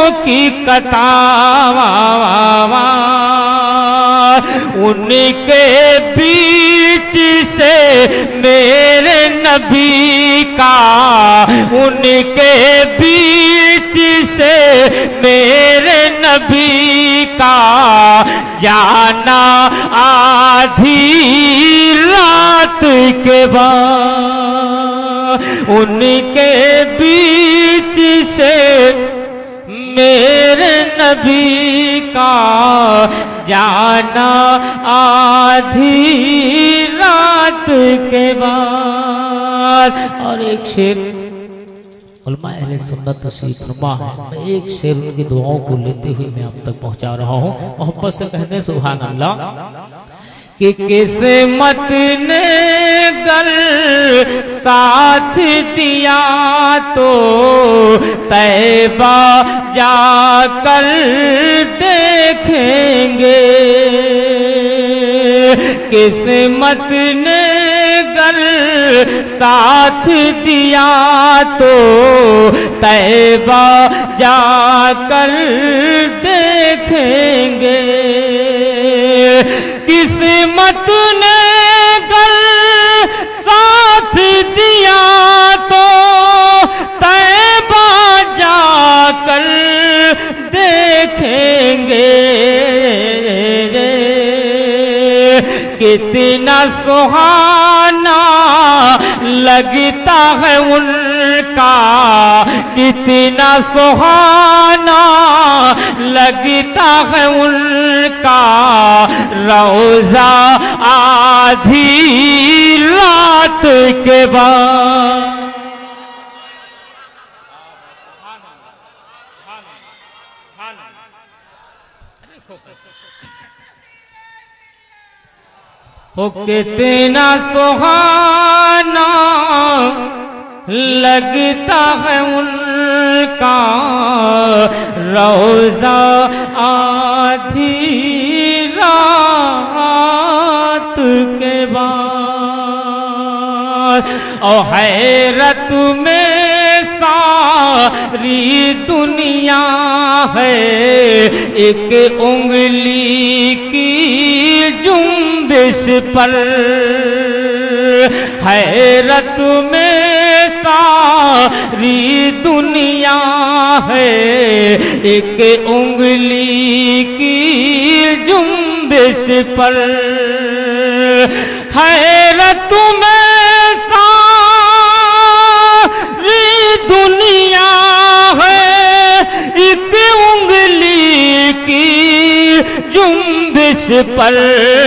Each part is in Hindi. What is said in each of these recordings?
की कतार, उनके बीच से मेरे नबी का, उनके बीच से मेरे नबी का जाना आधी रात के बाद, उनके बीच से मेरे नबी का जाना आधी रात के बाद। और एक शेर उलमा अहले सुन्नत तशरीफ फरमा है, मैं एक शेर उनकी दुआओं को लेते हुए मैं आप तक पहुंचा रहा हूँ, मोहब्बत से कहने सुभान अल्लाह। कि किस्मत ने गर साथ दिया तो तैबा जाकर देखेंगे, किस्मत ने गर साथ दिया तो तैबा जाकर देखेंगे, किस्मत ने गर साथ दिया तो तैबा जाकर देखेंगे, कितना सुहाना लगता है उनका, कितना सुहाना लगता है उनका रोजा आधी रात के बाद। ओ कितना सुहाना लगता है उनका रोजा आधी रात के बाद। और हैरत में सारी दुनिया है, एक उंगली की जुम्बिश पर, हैरत में सारी दुनिया है, एक उंगली की जुम्बिश पर, हैरत में सारी दुनिया है, एक उंगली की जुम्बिश पर,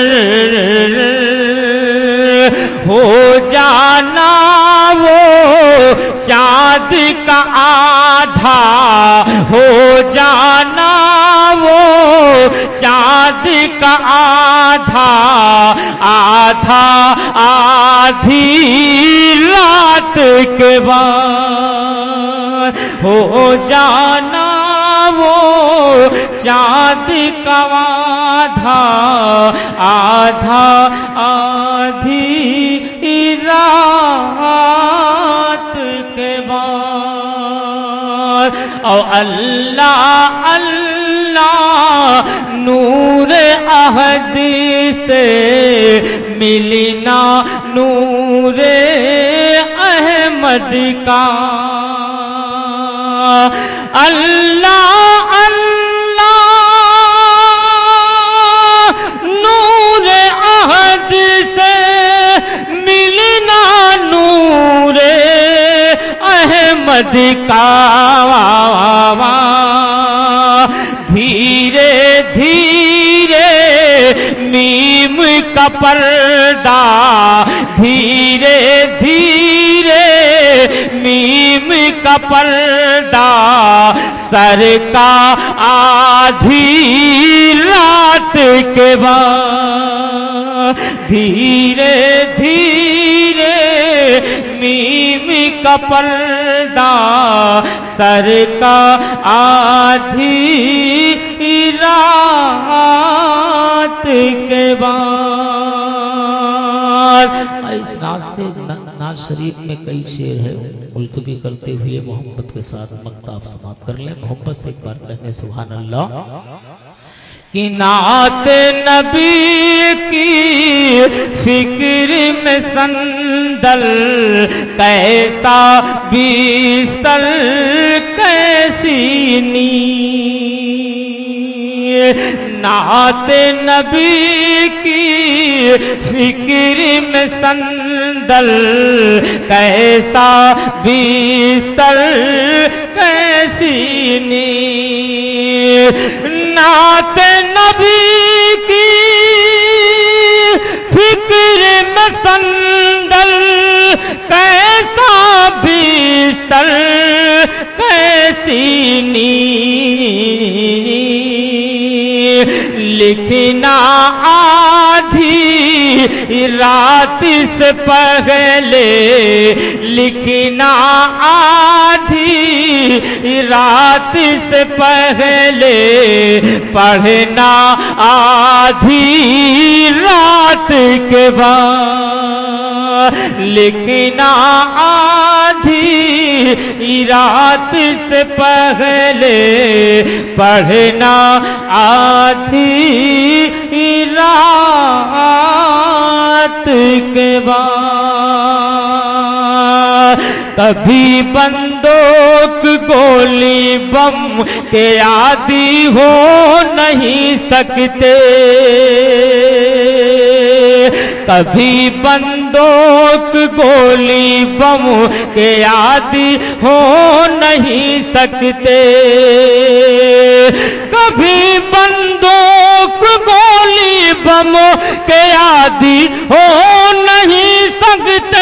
हो जाना वो चाँद का आधा, हो जाना वो चाँद का आधा, आधा आधी रात के बाद, हो जाना वो चाँद का आधा, आधा आधी रात के बाद। और अल्लाह अल्लाह नूर अहद से मिलना नूर अहमद का, अल्लाह अल्लाह नूर अहद से मिलना नूर अहमद का, धीरे धीरे मीम का पर्दा, धीरे धीरे मीम का पर्दा सर का आधी रात के बाद, धीरे धीरे मीम का पर्दा सर का आधी रात के बाद। इस नाज से नाज शरीफ में कई शेर है, मुल्तवी करते हुए मोहब्बत के साथ मक्ताब समाप्त कर ले। मोहब्बत से एक बार कहने सुभान अल्लाह। कि नात नबी की फिक्र में संदल, कैसा बिस्तर कैसी नींद। नात नबी की फिक्र में संदल, कैसा बिस्तर कैसी नींद। नात नबी की फिक्र में संदल, कैसा बिस्तर कैसी नींद। लिखना आधी रात से पहले, लिखना आधी रात से पहले, पढ़ना आधी रात के बाद। लिखना आधी रात से पहले, पढ़ना आधी रात के बाद। कभी बंदूक गोली बम के आदी हो नहीं सकते, कभी बंदूक गोली बम के आदी हो नहीं सकते। कभी बंदूक गोली बम के आदी हो नहीं सकते।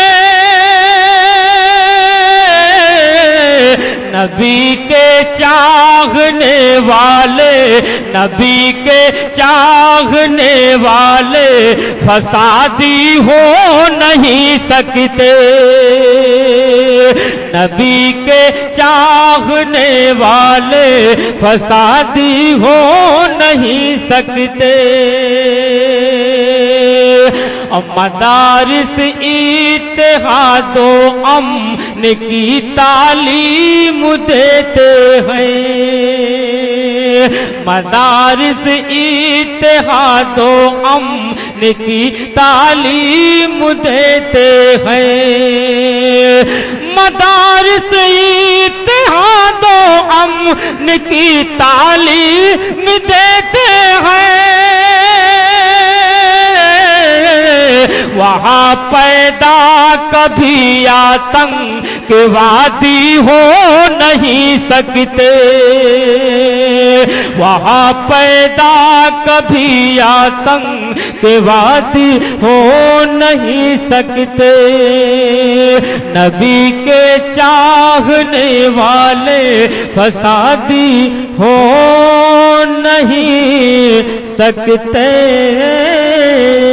नबी के चाहने वाले, नबी के चाहने वाले फसादी हो नहीं सकते। नबी के चाहने वाले फसादी हो नहीं सकते। मदारिस इत्तेहादो अमन की तालीम देते हैं। मदारिस इत्तेहादो अमन की तालीम देते हैं। मदारिस इत्तेहादो अमन की तालीम देते हैं। वहाँ पैदा कभी आतंकवादी हो नहीं सकते। वहाँ पैदा कभी आतंकवादी हो नहीं सकते। नबी के चाहने वाले फसादी हो नहीं सकते।